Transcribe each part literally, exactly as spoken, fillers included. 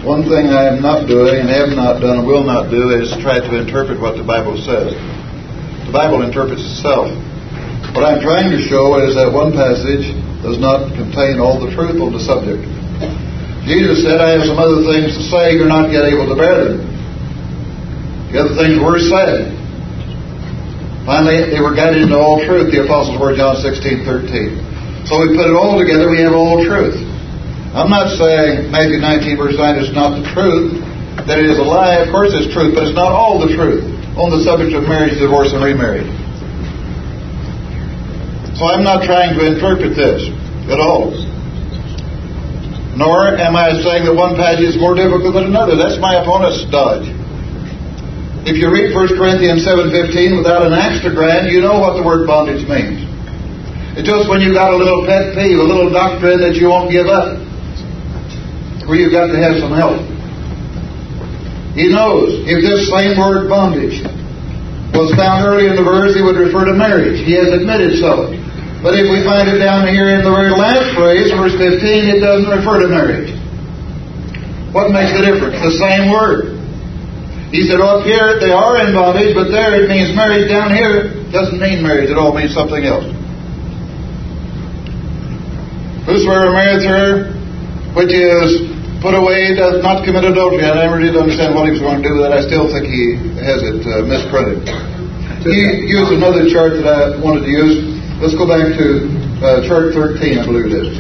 One thing I am not doing and have not done and will not do is try to interpret what the Bible says. The Bible interprets itself. What I'm trying to show is that one passage does not contain all the truth on the subject. Jesus said, I have some other things to say, you're not yet able to bear them. The other things were said. Finally, they were guided into all truth, the apostles were, John sixteen thirteen. So we put it all together, we have all truth. I'm not saying Matthew nineteen verse nine is not the truth, that it is a lie. Of course it's truth, but it's not all the truth on the subject of marriage, divorce, and remarriage. So I'm not trying to interpret this at all. Nor am I saying that one passage is more difficult than another. That's my opponent's dodge. If you read First Corinthians seven fifteen without an axe to grind, you know what the word bondage means. It's just when you've got a little pet peeve, a little doctrine that you won't give up, where you've got to have some help. He knows if this same word bondage was found early in the verse, he would refer to marriage. He has admitted so. But if we find it down here in the very last phrase, verse fifteen, it doesn't refer to marriage. What makes the difference? The same word. He said, oh, up here they are in bondage, but there it means marriage. Down here it doesn't mean marriage at all. It means something else. Whosoever marrieth her, which is put away, doth not commit adultery. I never did understand what he was going to do with that. I still think he has it uh, misprinted. He used another chart that I wanted to use. Let's go back to uh, chart thirteen, I believe it is.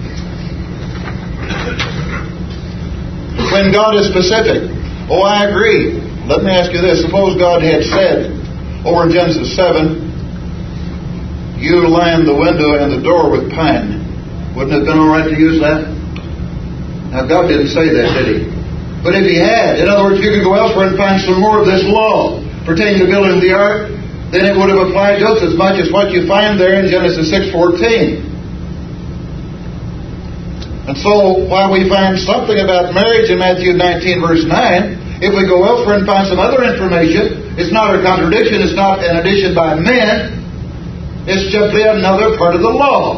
When God is specific. Oh, I agree. Let me ask you this. Suppose God had said over in Genesis seven, you line the window and the door with pine. Wouldn't it have been all right to use that? Now, God didn't say that, did He? But if He had, in other words, you could go elsewhere and find some more of this law pertaining to building the ark, then it would have applied just as much as what you find there in Genesis six fourteen. And so, while we find something about marriage in Matthew nineteen verse nine, if we go elsewhere and find some other information, it's not a contradiction, it's not an addition by men, it's simply another part of the law.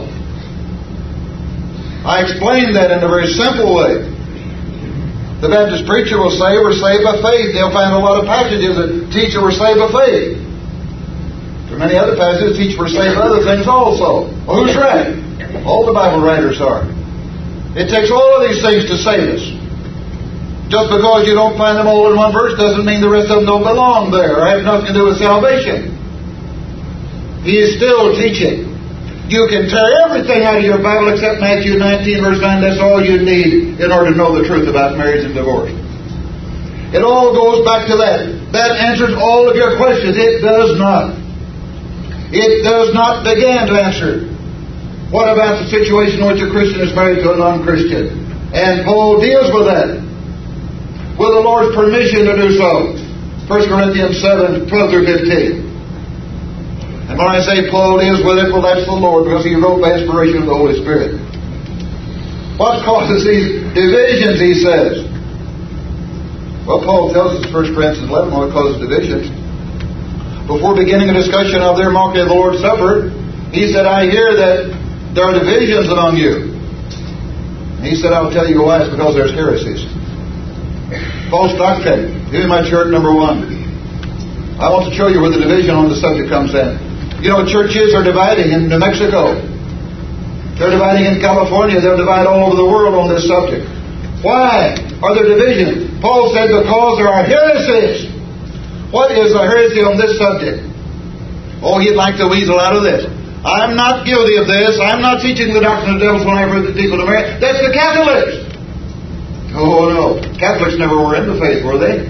I explained that in a very simple way. The Baptist preacher will say we're saved by faith. They'll find a lot of passages that teach that we're saved by faith. There are many other passages that teach we're saved by other things also. Well, who's right? All the Bible writers are. It takes all of these things to save us. Just because you don't find them all in one verse doesn't mean the rest of them don't belong there or have nothing to do with salvation. He is still teaching. You can tear everything out of your Bible except Matthew nineteen verse nine. That's all you need in order to know the truth about marriage and divorce. It all goes back to that. That answers all of your questions. It does not. It does not begin to answer. What about the situation in which a Christian is married to a non-Christian? And Paul deals with that. With the Lord's permission to do so. First Corinthians seven twelve through fifteen. And when I say Paul deals with it, well, that's the Lord, because he wrote by inspiration of the Holy Spirit. What causes these divisions, he says? Well, Paul tells us in First Corinthians eleven what causes divisions. Before beginning a discussion of their mockery of the Lord's Supper, he said, I hear that there are divisions among you. And he said, I'll tell you why. It's because there's heresies. False doctrine. Give me my chart number one. I want to show you where the division on the subject comes in. You know, churches are dividing in New Mexico. They're dividing in California. They'll divide all over the world on this subject. Why are there divisions? Paul said because there are heresies. What is a heresy on this subject? Oh, he'd like to weasel out of this. I'm not guilty of this. I'm not teaching the doctrine of the devils when I forbid people to marry. That's the Catholics. Oh, no. Catholics never were in the faith, were they?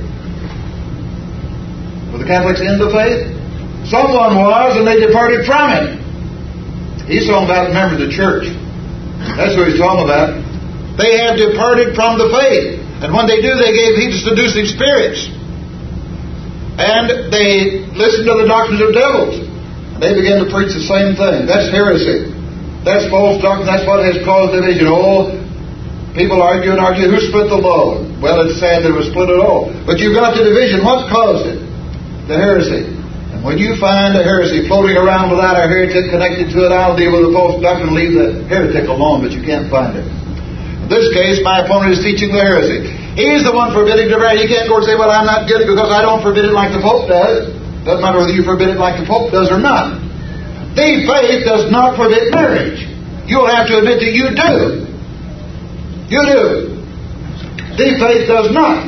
Were the Catholics in the faith? Someone was, and they departed from it. He's talking about members of the church. That's what he's talking about. They have departed from the faith. And when they do, they gave heed to seducing spirits. And they listened to the doctrines of devils. And they began to preach the same thing. That's heresy. That's false doctrine. That's what has caused division. Oh, people argue and argue. Who split the law? Well, it's sad that it was split at all. But you've got the division. What caused it? The heresy. And when you find a heresy floating around without a heretic connected to it, I'll deal with the false doctrine and leave the heretic alone, but you can't find it. In this case, my opponent is teaching the heresy. He's the one forbidding to marry. He can't go and say, well, I'm not guilty because I don't forbid it like the Pope does. Doesn't matter whether you forbid it like the Pope does or not. The faith does not forbid marriage. You'll have to admit that you do. You do. The faith does not.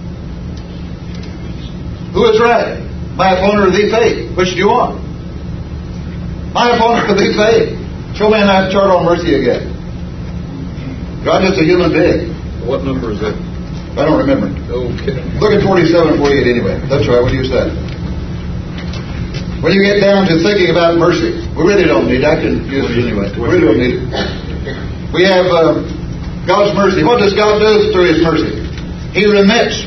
Who is right? My opponent or the faith? Which do you want? My opponent or the faith? Show me that chart on mercy again. God is a human being. What number is that? I don't remember. Okay. Look at forty-seven and forty-eight anyway. That's right, what you said. When you get down to thinking about mercy, we really don't need it. I can use it anyway. We really don't need it. We have uh, God's mercy. What does God do through His mercy? He remits.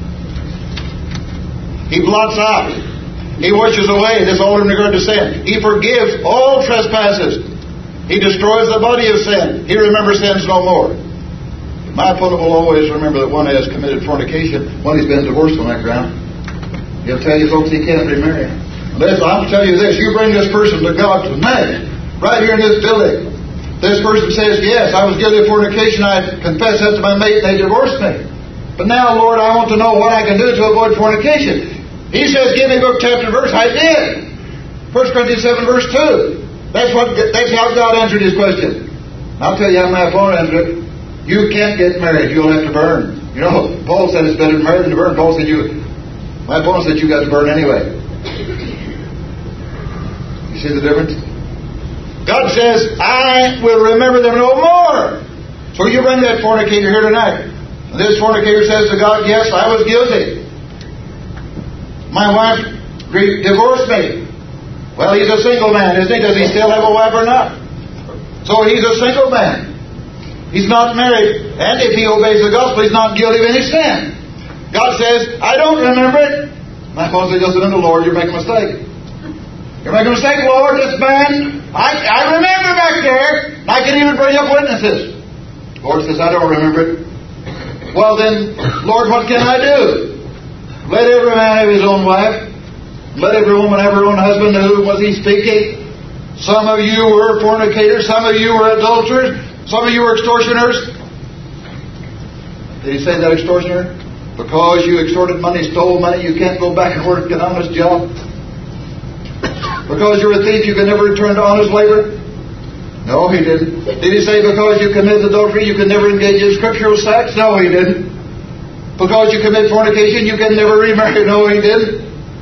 He blots out. He washes away this old in regard to sin. He forgives all trespasses. He destroys the body of sin. He remembers sins no more. My opponent will always remember that one has committed fornication, one has been divorced on that ground. He'll tell you folks he can't remarry. Listen, I'll tell you this. You bring this person to God tonight, right here in this building. This person says, yes, I was guilty of fornication. I confessed that to my mate and they divorced me. But now, Lord, I want to know what I can do to avoid fornication. He says, give me book, chapter, verse. I did. First Corinthians seven, verse two. That's what. That's how God answered his question. I'll tell you how my opponent answered it. You can't get married. You'll have to burn. You know, Paul said it's better to marry than to burn. Paul said you. My opponent said you got to burn anyway. You see the difference? God says, I will remember them no more. So you bring that fornicator here tonight. And this fornicator says to God, yes, I was guilty. My wife divorced me. Well, he's a single man, isn't he? Does he still have a wife or not? So he's a single man. He's not married. And if he obeys the gospel, he's not guilty of any sin. God says, I don't remember it. My opponent says, listen to the Lord, you're making a mistake. You're making a mistake, Lord. This man, I, I remember back there. I can even bring up witnesses. The Lord says, I don't remember it. Well then, Lord, what can I do? Let every man have his own wife. Let every woman have her own husband. To whom was he speaking? Some of you were fornicators. Some of you were adulterers. Some of you were extortioners. Did he say that, extortioner? Because you extorted money, stole money, you can't go back and work an honest job? Because you're a thief, you can never return to honest labor? No, he didn't. Did he say because you committed adultery, you can never engage in scriptural sex? No, he didn't. Because you commit fornication, you can never remarry? No, he didn't.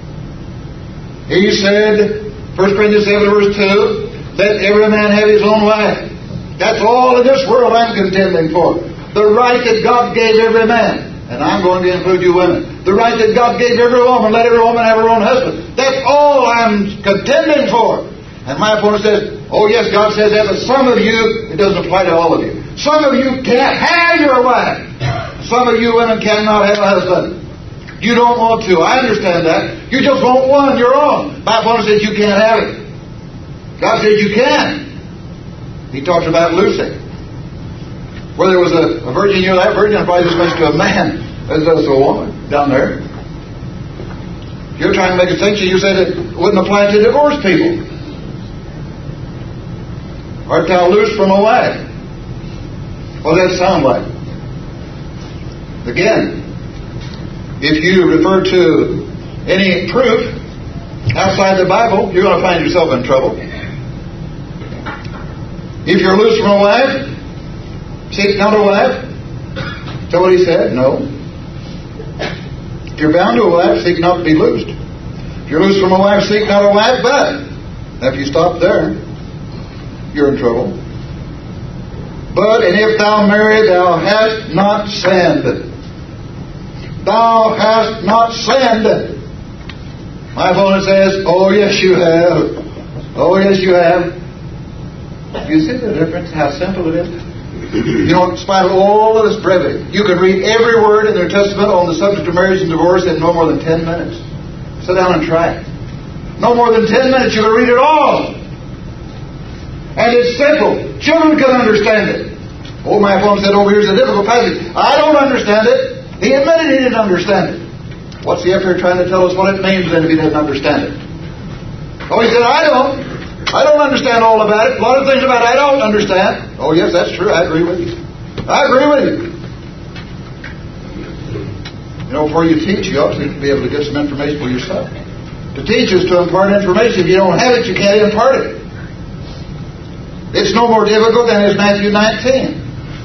He said, First Corinthians seven, verse two, let every man have his own wife. That's all in this world I'm contending for. The right that God gave every man. And I'm going to include you women. The right that God gave every woman. Let every woman have her own husband. That's all I'm contending for. And my opponent says, oh yes, God says that, but some of you, it doesn't apply to all of you. Some of you can't have your wife. Some of you women cannot have a husband. You don't want to. I understand that. You just want one, your own. My opponent says you can't have it. God says you can. He talks about loosing. Where there was a, a virgin, you know, that virgin applies as much to a man as does to a woman down there. You're trying to make a distinction. You said it wouldn't apply to divorced people. Art thou loose from a wife? What does that sound like? Again, if you refer to any proof outside the Bible, you're going to find yourself in trouble. If you're loose from a wife, seek not a wife. Is that what he said? No. If you're bound to a wife, seek not to be loosed. If you're loose from a wife, seek not a wife, but if you stop there, you're in trouble. But, and if thou marry, thou hast not sinned. Thou hast not sinned. My opponent says, oh yes you have. Oh yes you have. You see the difference, how simple it is? You know, in spite of all of this brevity, you could read every word in their testament on the subject of marriage and divorce in no more than ten minutes. Sit down and try it. No more than ten minutes, you could read it all. And it's simple. Children can understand it. Oh, my opponent said, oh, here's a difficult passage. I don't understand it. He admitted he didn't understand it. What's he up here trying to tell us what it means then if he doesn't understand it? Oh, he said, I don't. I don't understand all about it. A lot of things about it I don't understand. Oh, yes, that's true. I agree with you. I agree with you. You know, before you teach, you ought to be able to get some information for yourself. To teach is to impart information. If you don't have it, you can't impart it. It's no more difficult than is Matthew nineteen.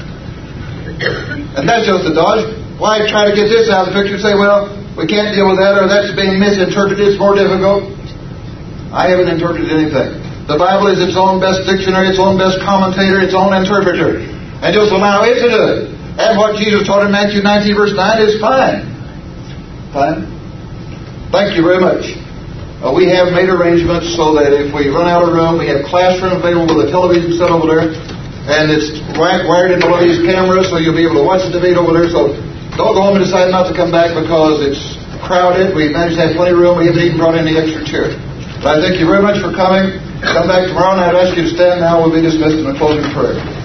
And that's just a dodge. Why try to get this out of the picture and say, well, we can't deal with that, or that's being misinterpreted, it's more difficult? I haven't interpreted anything. The Bible is its own best dictionary, its own best commentator, its own interpreter. And just allow it to do it. And what Jesus taught in Matthew nineteen, verse nine is fine. Fine. Thank you very much. Uh, we have made arrangements so that if we run out of room, we have classroom available with a television set over there. And it's wired into one of these cameras, so you'll be able to watch the debate over there. So don't go home and decide not to come back because it's crowded. We managed to have plenty of room. We haven't even brought any extra chairs. But I thank you very much for coming. Come back tomorrow, and I'd ask you to stand now. We'll be dismissed in a closing prayer.